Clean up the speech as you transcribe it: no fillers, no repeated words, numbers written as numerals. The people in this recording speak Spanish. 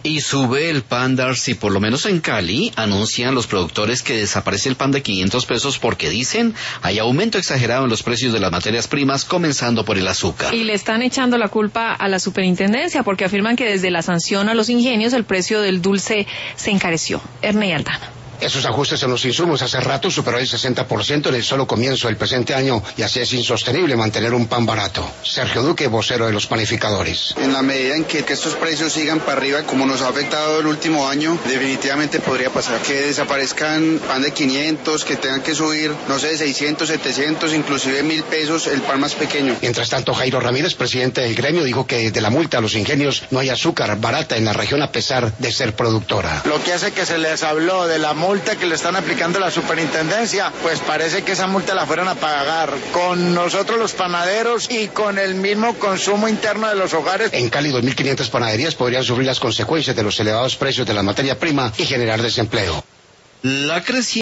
Y sube el pan, Darcy, por lo menos en Cali, anuncian los productores que desaparece el pan de 500 pesos porque dicen hay aumento exagerado en los precios de las materias primas, comenzando por el azúcar. Y le están echando la culpa a la superintendencia porque afirman que desde la sanción a los ingenios el precio del dulce se encareció. Ernei Aldana. Esos ajustes en los insumos hace rato superó el 60% en el solo comienzo del presente año y así es insostenible mantener un pan barato. Sergio Duque, vocero de los panificadores. En la medida en que estos precios sigan para arriba, como nos ha afectado el último año, definitivamente podría pasar que desaparezcan pan de 500, que tengan que subir, no sé, 600, 700, inclusive 1.000 pesos el pan más pequeño. Mientras tanto, Jairo Ramírez, presidente del gremio, dijo que de la multa a los ingenios no hay azúcar barata en la región a pesar de ser productora. Lo que hace que se les habló de la multa que le están aplicando a la superintendencia, pues parece que esa multa la fueron a pagar con nosotros los panaderos y con el mismo consumo interno de los hogares. En Cali, 2.500 panaderías podrían sufrir las consecuencias de los elevados precios de la materia prima y generar desempleo. La creciente